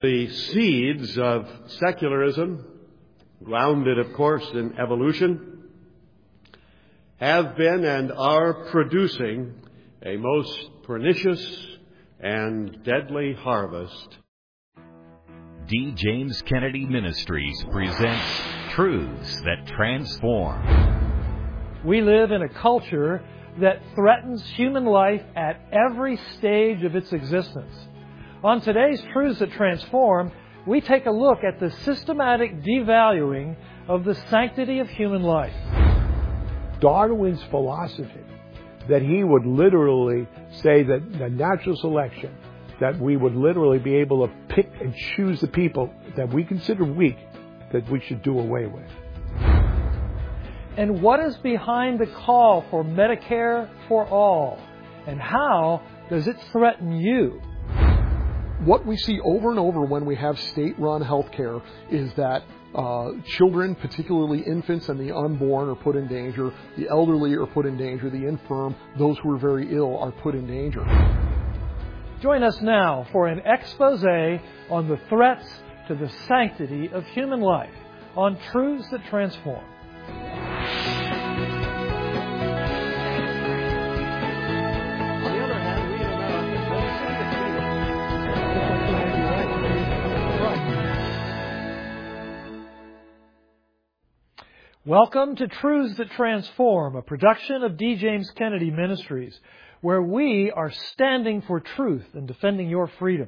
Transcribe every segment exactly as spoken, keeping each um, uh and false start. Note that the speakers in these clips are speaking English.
The seeds of secularism, grounded, of course, in evolution, have been and are producing a most pernicious and deadly harvest. D. James Kennedy Ministries presents Truths That Transform. We live in a culture that threatens human life at every stage of its existence. On today's Truths That Transform, we take a look at the systematic devaluing of the sanctity of human life. Darwin's philosophy that he would literally say that the natural selection, that we would literally be able to pick and choose the people that we consider weak, that we should do away with. And what is behind the call for Medicare for all? And how does it threaten you? What we see over and over when we have state-run health care is that uh, children, particularly infants and the unborn, are put in danger. The elderly are put in danger. The infirm, those who are very ill, are put in danger. Join us now for an expose on the threats to the sanctity of human life on Truths That Transform. Welcome to Truths That Transform, a production of D. James Kennedy Ministries, where we are standing for truth and defending your freedom.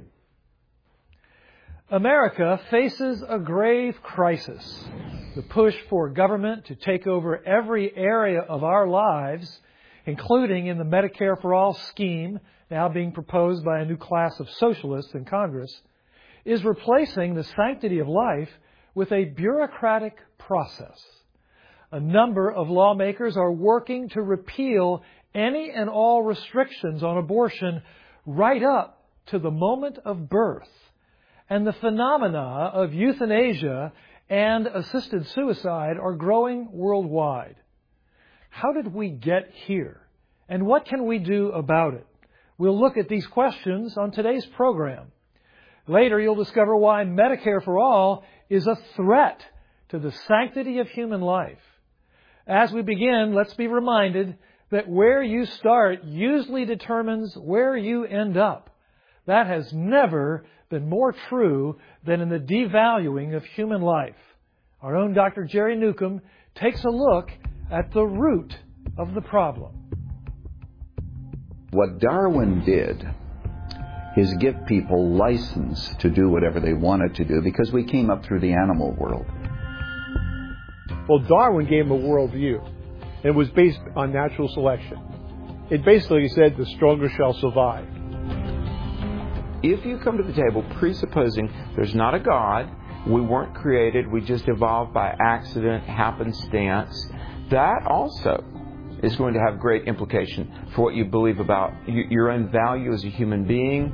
America faces a grave crisis. The push for government to take over every area of our lives, including in the Medicare for All scheme, now being proposed by a new class of socialists in Congress, is replacing the sanctity of life with a bureaucratic process. A number of lawmakers are working to repeal any and all restrictions on abortion right up to the moment of birth. And the phenomena of euthanasia and assisted suicide are growing worldwide. How did we get here? And what can we do about it? We'll look at these questions on today's program. Later, you'll discover why Medicare for All is a threat to the sanctity of human life. As we begin, let's be reminded that where you start usually determines where you end up. That has never been more true than in the devaluing of human life. Our own Doctor Jerry Newcomb takes a look at the root of the problem. What Darwin did is give people license to do whatever they wanted to do because we came up through the animal world. Well, Darwin gave him a worldview, and it was based on natural selection. It basically said the stronger shall survive. If you come to the table presupposing there's not a God, we weren't created, we just evolved by accident, happenstance, that also is going to have great implication for what you believe about your own value as a human being.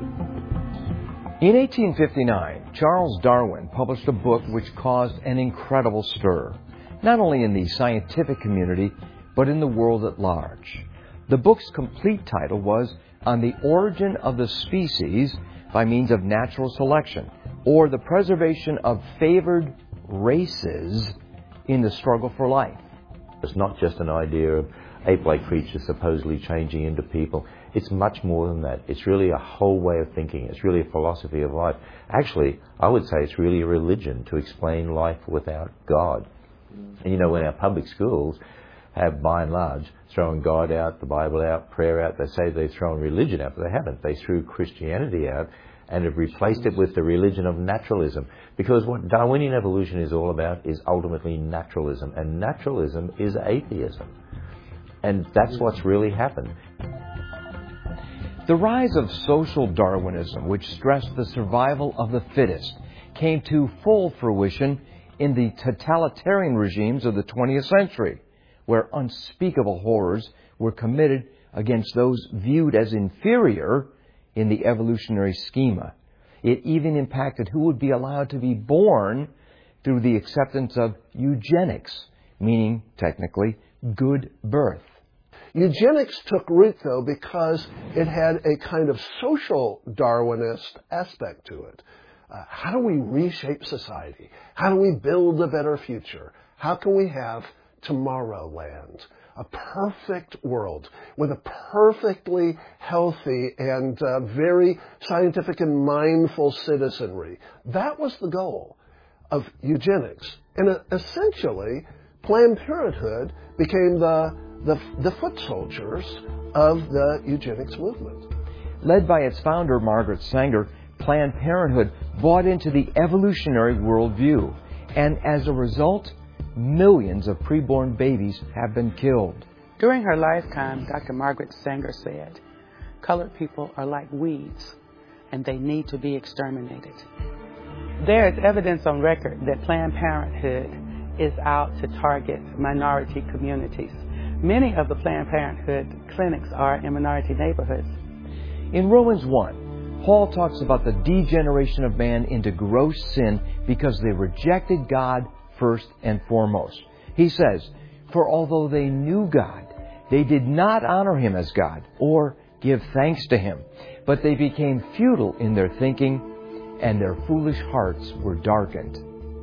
In eighteen fifty-nine, Charles Darwin published a book which caused an incredible stir, not only in the scientific community, but in the world at large. The book's complete title was On the Origin of the Species by Means of Natural Selection, or the Preservation of Favored Races in the Struggle for Life. It's not just an idea of ape-like creatures supposedly changing into people. It's much more than that. It's really a whole way of thinking. It's really a philosophy of life. Actually, I would say it's really a religion to explain life without God. And you know, when our public schools have, by and large, thrown God out, the Bible out, prayer out, they say they've thrown religion out, but they haven't. They threw Christianity out and have replaced it with the religion of naturalism. Because what Darwinian evolution is all about is ultimately naturalism. And naturalism is atheism. And that's what's really happened. The rise of social Darwinism, which stressed the survival of the fittest, came to full fruition in the totalitarian regimes of the twentieth century, where unspeakable horrors were committed against those viewed as inferior in the evolutionary schema. It even impacted who would be allowed to be born through the acceptance of eugenics, meaning, technically, good birth. Eugenics took root, though, because it had a kind of social Darwinist aspect to it. Uh, how do we reshape society? How do we build a better future? How can we have Tomorrowland? A perfect world with a perfectly healthy and uh, very scientific and mindful citizenry. That was the goal of eugenics. And uh, essentially, Planned Parenthood became the, the, the foot soldiers of the eugenics movement. Led by its founder, Margaret Sanger, Planned Parenthood bought into the evolutionary worldview. And as a result, millions of preborn babies have been killed. During her lifetime, Doctor Margaret Sanger said, "Colored people are like weeds, and they need to be exterminated." There is evidence on record that Planned Parenthood is out to target minority communities. Many of the Planned Parenthood clinics are in minority neighborhoods. In Romans one, Paul talks about the degeneration of man into gross sin because they rejected God first and foremost. He says, "For although they knew God, they did not honor Him as God or give thanks to Him, but they became futile in their thinking, and their foolish hearts were darkened."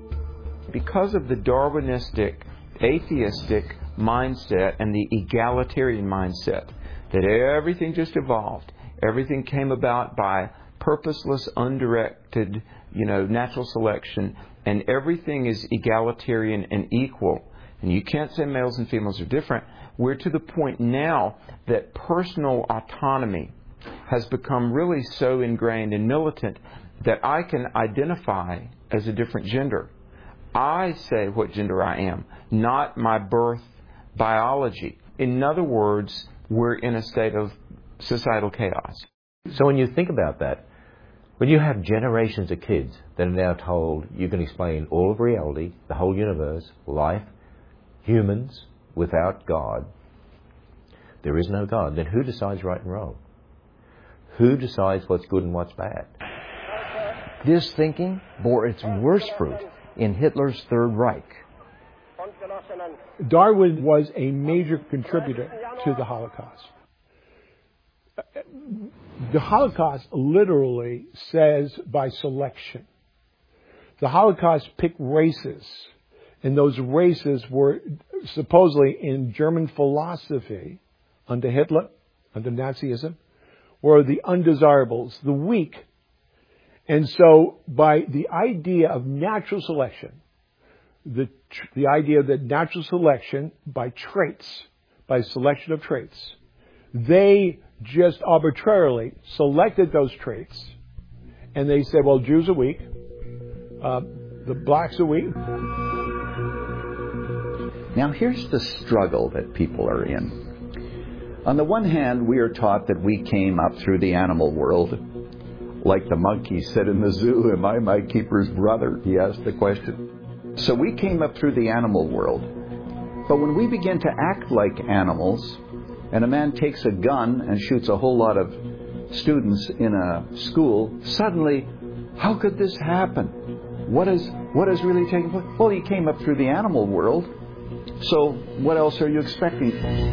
Because of the Darwinistic, atheistic mindset and the egalitarian mindset, that everything just evolved, everything came about by purposeless, undirected, you know, natural selection, and everything is egalitarian and equal, and you can't say males and females are different. We're to the point now that personal autonomy has become really so ingrained and militant that I can identify as a different gender. I say what gender I am, not my birth biology. In other words, we're in a state of societal chaos. So when you think about that, when you have generations of kids that are now told you can explain all of reality, the whole universe, life, humans, without God, there is no God, then who decides right and wrong? Who decides what's good and what's bad? This thinking bore its worst fruit in Hitler's Third Reich. Darwin was a major contributor to the Holocaust. The Holocaust literally says by selection. The Holocaust picked races, and those races were supposedly in German philosophy under Hitler, under Nazism, were the undesirables, the weak. And so by the idea of natural selection, the, the idea that natural selection by traits, by selection of traits, they just arbitrarily selected those traits, and they said, well, Jews are weak, uh, the blacks are weak. Now here's the struggle that people are in. On the one hand, we are taught that we came up through the animal world. Like the monkey said in the zoo, "Am I my keeper's brother?" He asked the question. So we came up through the animal world. But when we begin to act like animals, and a man takes a gun and shoots a whole lot of students in a school, suddenly, how could this happen? What is, what is really taking place? Well, he came up through the animal world. So what else are you expecting?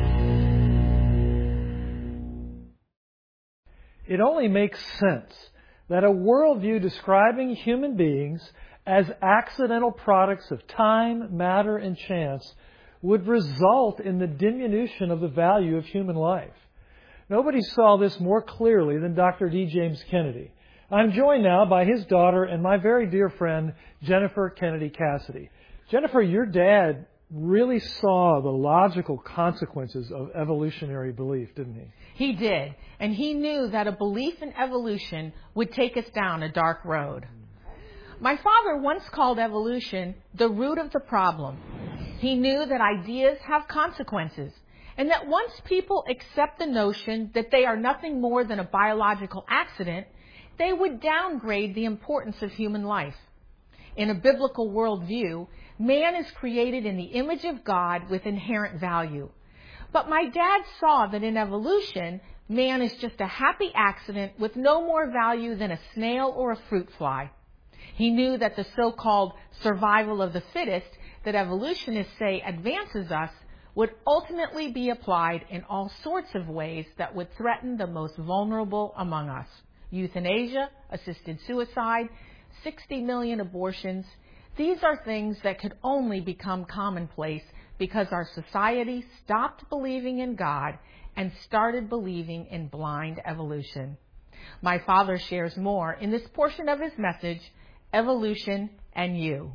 It only makes sense that a worldview describing human beings as accidental products of time, matter, and chance would result in the diminution of the value of human life. Nobody saw this more clearly than Doctor D. James Kennedy. I'm joined now by his daughter and my very dear friend, Jennifer Kennedy Cassidy. Jennifer, your dad really saw the logical consequences of evolutionary belief, didn't he? He did. And he knew that a belief in evolution would take us down a dark road. My father once called evolution the root of the problem. He knew that ideas have consequences, and that once people accept the notion that they are nothing more than a biological accident, they would downgrade the importance of human life. In a biblical worldview, man is created in the image of God with inherent value. But my dad saw that in evolution, man is just a happy accident with no more value than a snail or a fruit fly. He knew that the so-called survival of the fittest that evolutionists say advances us would ultimately be applied in all sorts of ways that would threaten the most vulnerable among us. Euthanasia, assisted suicide, sixty million abortions. These are things that could only become commonplace because our society stopped believing in God and started believing in blind evolution. My father shares more in this portion of his message, Evolution and You.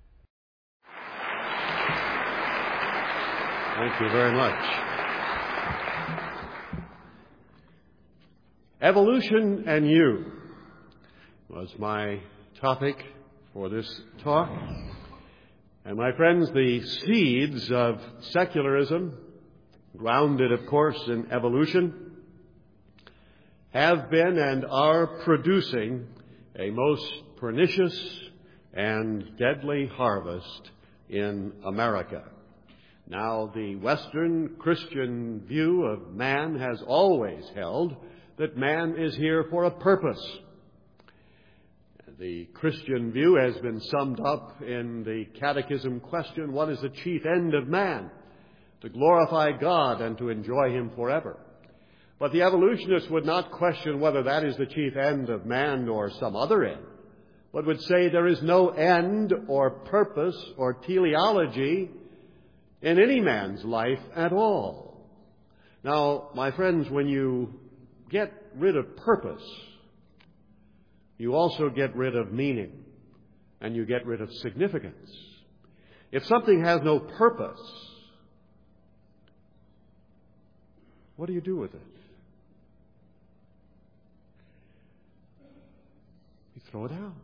Thank you very much. Evolution and You was my topic for this talk. And my friends, the seeds of secularism, grounded, of course, in evolution, have been and are producing a most pernicious and deadly harvest in America. Now, the Western Christian view of man has always held that man is here for a purpose. The Christian view has been summed up in the Catechism question, what is the chief end of man? To glorify God and to enjoy Him forever. But the evolutionists would not question whether that is the chief end of man or some other end, but would say there is no end or purpose or teleology in any man's life at all. Now, my friends, when you get rid of purpose, you also get rid of meaning, and you get rid of significance. If something has no purpose, what do you do with it? You throw it out.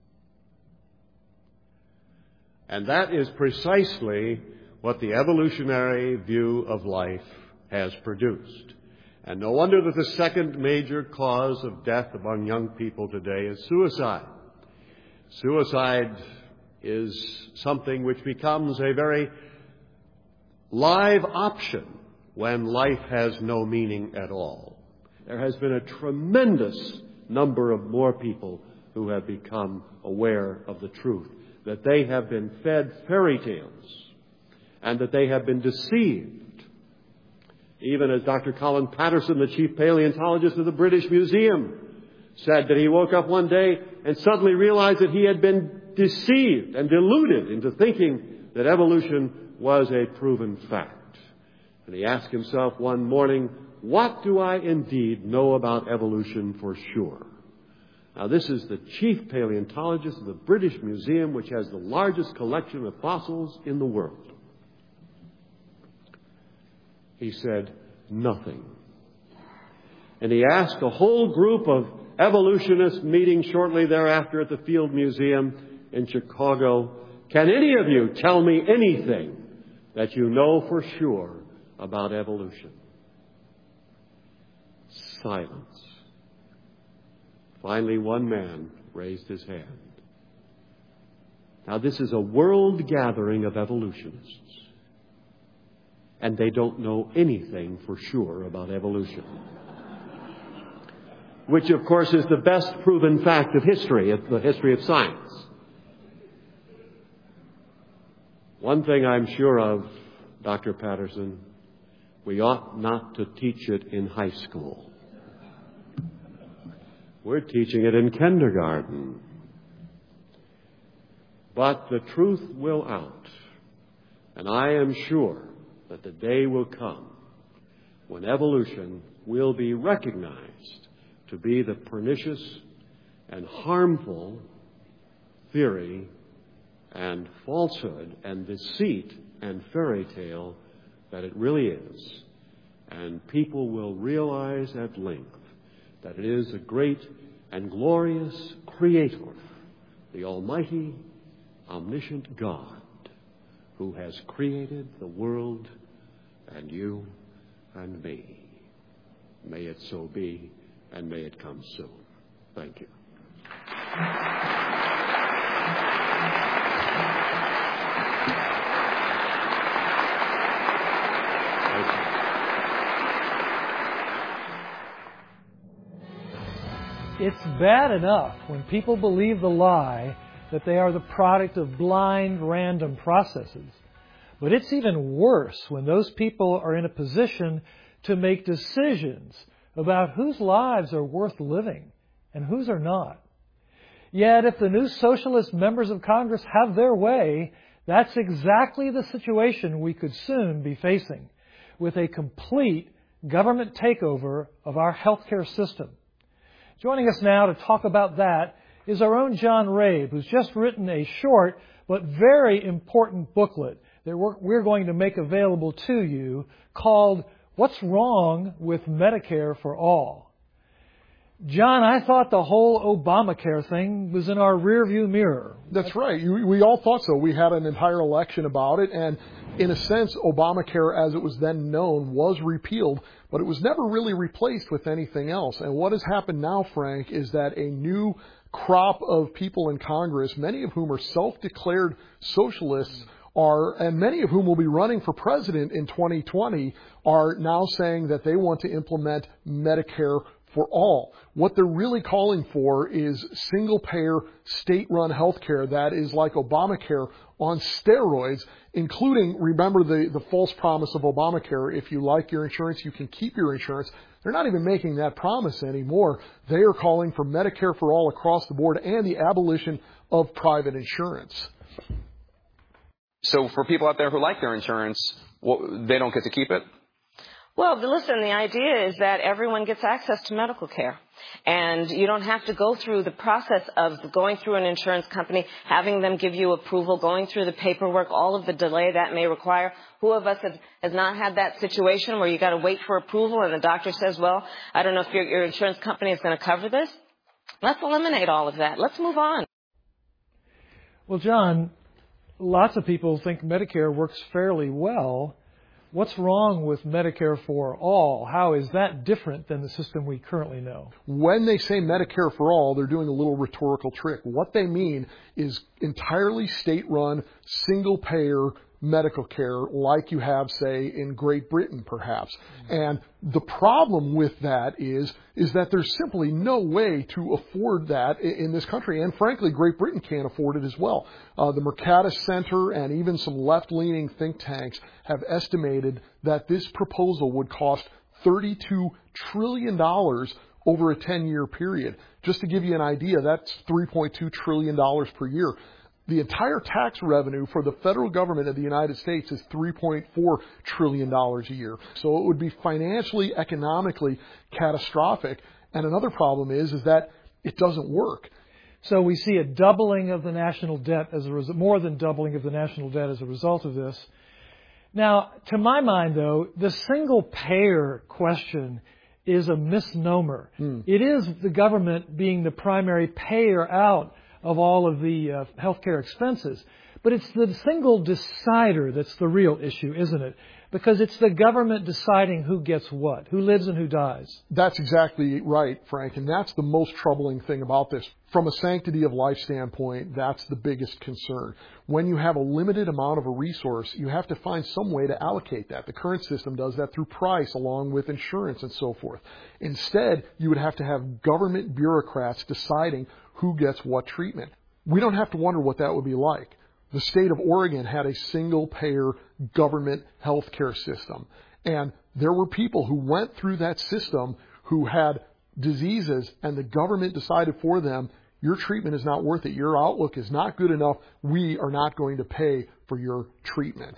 And that is precisely what the evolutionary view of life has produced. And no wonder that the second major cause of death among young people today is suicide. Suicide is something which becomes a very live option when life has no meaning at all. There has been a tremendous number of more people who have become aware of the truth, that they have been fed fairy tales and that they have been deceived. Even as Doctor Colin Patterson, the chief paleontologist of the British Museum, said that he woke up one day and suddenly realized that he had been deceived and deluded into thinking that evolution was a proven fact. And he asked himself one morning, what do I indeed know about evolution for sure? Now, this is the chief paleontologist of the British Museum, which has the largest collection of fossils in the world. He said, nothing. And he asked a whole group of evolutionists meeting shortly thereafter at the Field Museum in Chicago, can any of you tell me anything that you know for sure about evolution? Silence. Finally, one man raised his hand. Now, this is a world gathering of evolutionists. And they don't know anything for sure about evolution. Which, of course, is the best proven fact of history, of the history of science. One thing I'm sure of, Doctor Patterson, we ought not to teach it in high school. We're teaching it in kindergarten. But the truth will out. And I am sure that the day will come when evolution will be recognized to be the pernicious and harmful theory and falsehood and deceit and fairy tale that it really is. And people will realize at length that it is a great and glorious Creator, the Almighty, omniscient God, who has created the world and you and me. May it so be, and may it come soon. Thank you. It's bad enough when people believe the lie that they are the product of blind, random processes. But it's even worse when those people are in a position to make decisions about whose lives are worth living and whose are not. Yet if the new socialist members of Congress have their way, that's exactly the situation we could soon be facing, with a complete government takeover of our healthcare system. Joining us now to talk about that is our own John Rabe, who's just written a short but very important booklet that we're, we're going to make available to you called What's Wrong with Medicare for All? John, I thought the whole Obamacare thing was in our rearview mirror. That's right. We, we all thought so. We had an entire election about it, and in a sense, Obamacare, as it was then known, was repealed, but it was never really replaced with anything else. And what has happened now, Frank, is that a new crop of people in Congress, many of whom are self-declared socialists, are, and many of whom will be running for president in twenty twenty, are now saying that they want to implement Medicare for all. What they're really calling for is single-payer, state-run health care that is like Obamacare on steroids, including, remember the, the false promise of Obamacare, if you like your insurance, you can keep your insurance. They're not even making that promise anymore. They are calling for Medicare for all across the board and the abolition of private insurance. So for people out there who like their insurance, well, they don't get to keep it? Well, listen, the idea is that everyone gets access to medical care. And you don't have to go through the process of going through an insurance company, having them give you approval, going through the paperwork, all of the delay that may require. Who of us has, has not had that situation where you got to wait for approval and the doctor says, well, I don't know if your, your insurance company is going to cover this? Let's eliminate all of that. Let's move on. Well, John, lots of people think Medicare works fairly well. What's wrong with Medicare for all? How is that different than the system we currently know? When they say Medicare for all, they're doing a little rhetorical trick. What they mean is entirely state-run, single-payer medical care like you have, say, in Great Britain, perhaps. And the problem with that is, is that there's simply no way to afford that in this country. And frankly, Great Britain can't afford it as well. Uh, the Mercatus Center and even some left-leaning think tanks have estimated that this proposal would cost thirty-two trillion dollars over a ten-year period. Just to give you an idea, that's three point two trillion dollars per year. The entire tax revenue for the federal government of the United States is three point four trillion dollars a year. So it would be financially, economically catastrophic. And another problem is, is that it doesn't work. So we see a doubling of the national debt as a result, more than doubling of the national debt as a result of this. Now, to my mind, though, the single payer question is a misnomer. Hmm. It is the government being the primary payer out of all of the uh, healthcare expenses. But it's the single decider that's the real issue, isn't it? Because it's the government deciding who gets what, who lives and who dies. That's exactly right, Frank, and that's the most troubling thing about this. From a sanctity of life standpoint, that's the biggest concern. When you have a limited amount of a resource, you have to find some way to allocate that. The current system does that through price, along with insurance and so forth. Instead, you would have to have government bureaucrats deciding who gets what treatment. We don't have to wonder what that would be like. The state of Oregon had a single-payer government health care system. And there were people who went through that system who had diseases, and the government decided for them, your treatment is not worth it. Your outlook is not good enough. We are not going to pay for your treatment.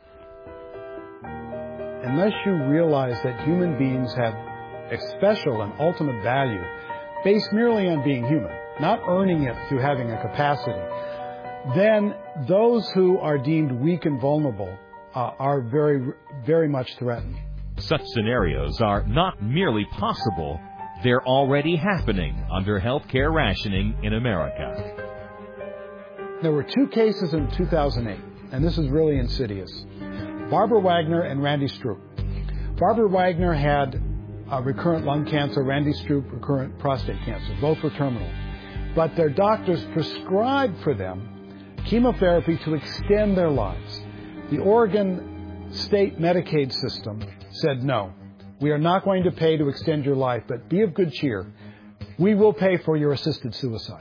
Unless you realize that human beings have a special and ultimate value based merely on being human, not earning it through having a capacity, then those who are deemed weak and vulnerable uh, are very, very much threatened. Such scenarios are not merely possible, they're already happening under healthcare rationing in America. There were two cases in two thousand eight, and this is really insidious. Barbara Wagner and Randy Stroop. Barbara Wagner had uh, recurrent lung cancer, Randy Stroop recurrent prostate cancer. Both were terminal. But their doctors prescribed for them chemotherapy to extend their lives. The Oregon state Medicaid system said, no, we are not going to pay to extend your life, but be of good cheer. We will pay for your assisted suicide.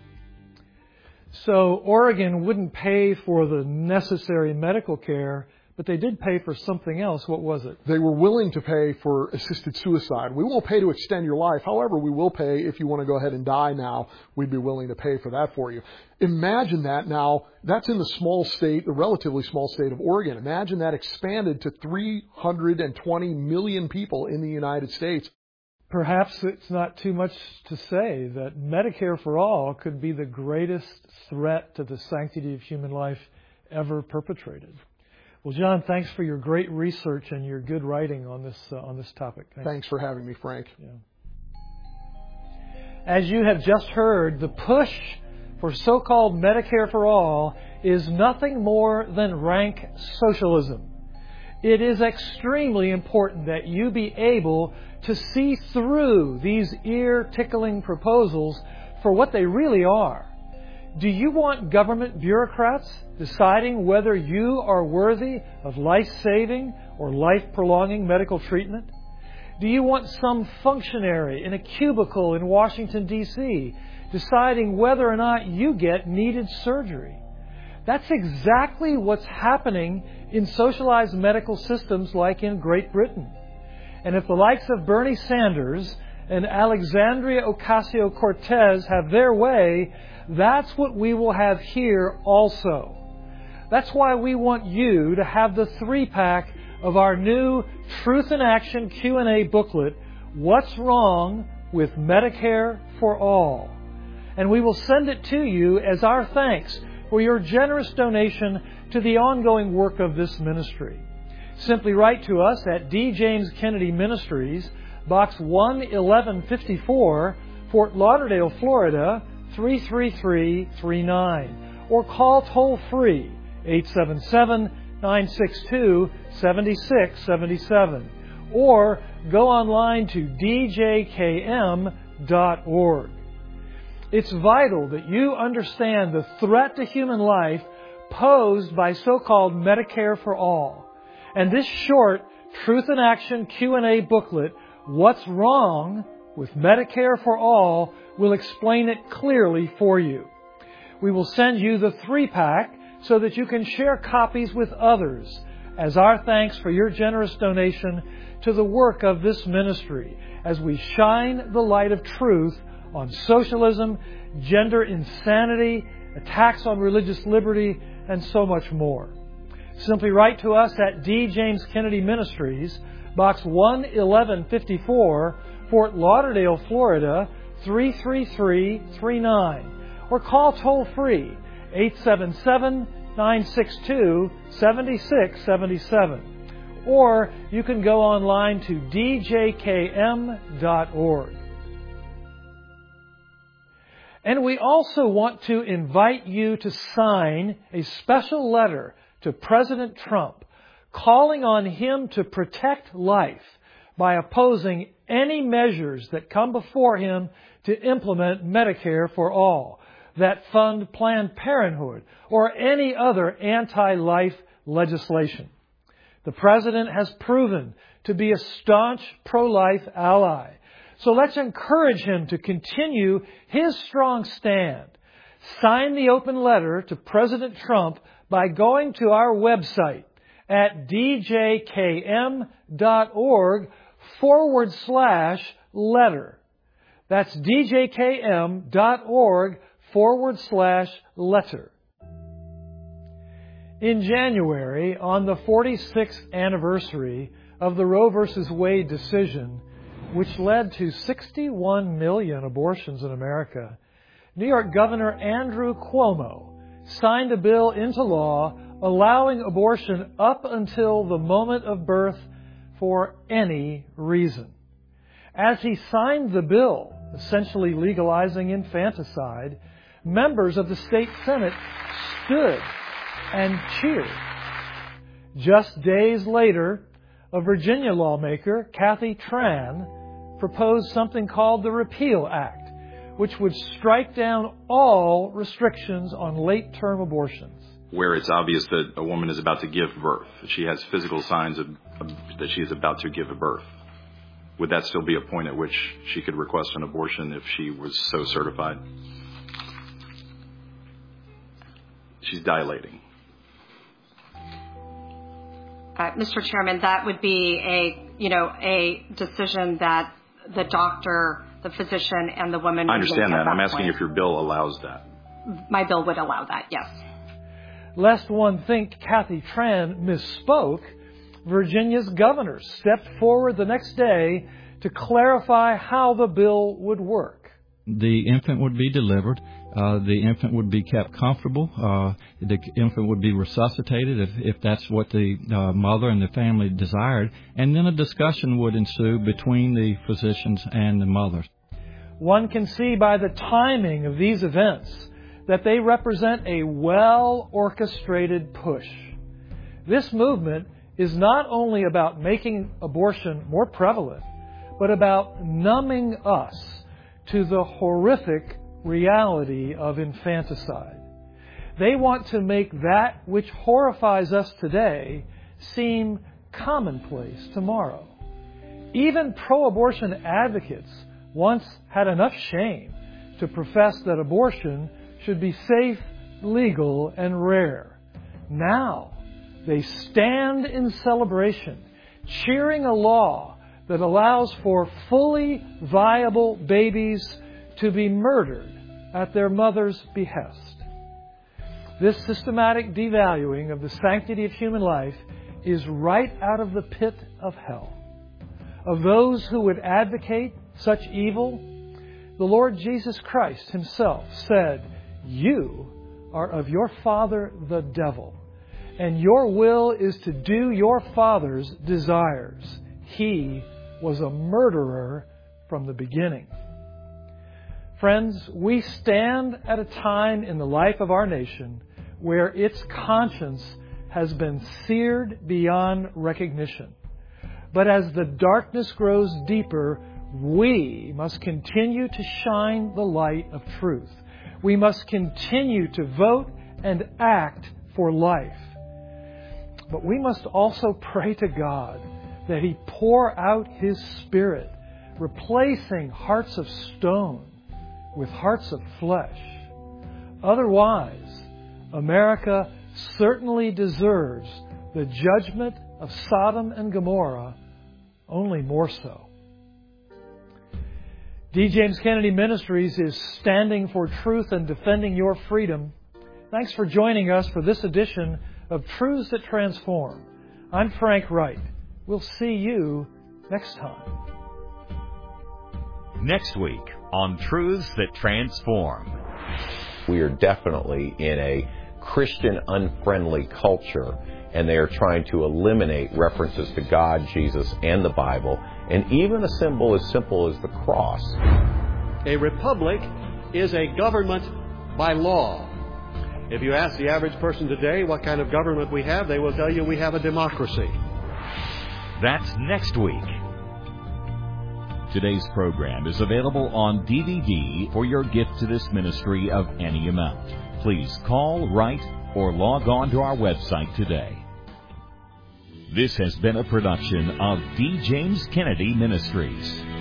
So Oregon wouldn't pay for the necessary medical care, But they did pay for something else. What was it? They were willing to pay for assisted suicide. We won't pay to extend your life. However, we will pay if you want to go ahead and die now. We'd be willing to pay for that for you. Imagine that now. That's in the small state, the relatively small state of Oregon. Imagine that expanded to three hundred twenty million people in the United States. Perhaps it's not too much to say that Medicare for All could be the greatest threat to the sanctity of human life ever perpetrated. Well, John, thanks for your great research and your good writing on this uh, on this topic. Thanks. Thanks for having me, Frank. Yeah. As you have just heard, the push for so-called Medicare for All is nothing more than rank socialism. It is extremely important that you be able to see through these ear-tickling proposals for what they really are. Do you want government bureaucrats deciding whether you are worthy of life-saving or life-prolonging medical treatment? Do you want some functionary in a cubicle in Washington, D C deciding whether or not you get needed surgery? That's exactly what's happening in socialized medical systems like in Great Britain. And if the likes of Bernie Sanders and Alexandria Ocasio-Cortez have their way, that's what we will have here also. That's why we want you to have the three-pack of our new Truth in Action Q and A booklet, What's Wrong with Medicare for All? And we will send it to you as our thanks for your generous donation to the ongoing work of this ministry. Simply write to us at D. James Kennedy Ministries, Box one eleven fifty-four, Fort Lauderdale, Florida, three three three three nine, or call toll-free eight seven seven, nine six two, seven six seven seven, or go online to d j k m dot org. It's vital that you understand the threat to human life posed by so-called Medicare for All. And this short Truth in Action Q and A booklet, What's Wrong with Medicare for All, will explain it clearly for you. We will send you the three-pack so that you can share copies with others as our thanks for your generous donation to the work of this ministry as we shine the light of truth on socialism, gender insanity, attacks on religious liberty, and so much more. Simply write to us at D. James Kennedy Ministries, Box one eleven fifty-four, Fort Lauderdale, Florida, three three three three nine, or call toll-free eight seven seven, nine six two, seven six seven seven, or you can go online to d j k m dot org. And we also want to invite you to sign a special letter to President Trump calling on him to protect life by opposing any measures that come before him to implement Medicare for All, that fund Planned Parenthood, or any other anti-life legislation. The President has proven to be a staunch pro-life ally. So let's encourage him to continue his strong stand. Sign the open letter to President Trump by going to our website at d j k m dot org forward slash letter. That's d j k m dot org forward slash letter. In January, on the forty-sixth anniversary of the Roe versus Wade decision, which led to sixty-one million abortions in America, New York Governor Andrew Cuomo signed a bill into law allowing abortion up until the moment of birth for any reason. As he signed the bill, essentially legalizing infanticide, members of the state Senate stood and cheered. Just days later, a Virginia lawmaker, Kathy Tran, proposed something called the Repeal Act, which would strike down all restrictions on late-term abortions. Where it's obvious that a woman is about to give birth, she has physical signs of, of, that she is about to give a birth, would that still be a point at which she could request an abortion if she was so certified? She's dilating. Uh, Mister Chairman, that would be a, you know, a decision that the doctor, the physician, and the woman I would make understand at that. I'm that asking point. if your bill allows that. My bill would allow that, yes. Lest one think Kathy Tran misspoke, Virginia's governor stepped forward the next day to clarify how the bill would work. The infant would be delivered. Uh, the infant would be kept comfortable. Uh, the infant would be resuscitated if, if that's what the uh, mother and the family desired. And then a discussion would ensue between the physicians and the mothers. One can see by the timing of these events that they represent a well-orchestrated push. This movement is not only about making abortion more prevalent, but about numbing us to the horrific reality of infanticide. They want to make that which horrifies us today seem commonplace tomorrow. Even pro-abortion advocates once had enough shame to profess that abortion should be safe, legal, and rare. Now they stand in celebration, cheering a law that allows for fully viable babies to be murdered at their mother's behest. This systematic devaluing of the sanctity of human life is right out of the pit of hell. Of those who would advocate such evil, the Lord Jesus Christ Himself said, "You are of your father the devil, and your will is to do your father's desires. He was a murderer from the beginning." Friends, we stand at a time in the life of our nation where its conscience has been seared beyond recognition. But as the darkness grows deeper, we must continue to shine the light of truth. We must continue to vote and act for life. But we must also pray to God that He pour out His Spirit, replacing hearts of stone with hearts of flesh. Otherwise, America certainly deserves the judgment of Sodom and Gomorrah, only more so. D. James Kennedy Ministries is standing for truth and defending your freedom. Thanks for joining us for this edition of Truths That Transform. I'm Frank Wright. We'll see you next time. Next week on Truths That Transform. We are definitely in a Christian unfriendly culture, and they are trying to eliminate references to God, Jesus, and the Bible, and even a symbol as simple as the cross. A republic is a government by law. If you ask the average person today what kind of government we have, they will tell you we have a democracy. That's next week. Today's program is available on D V D for your gift to this ministry of any amount. Please call, write, or log on to our website today. This has been a production of D. James Kennedy Ministries.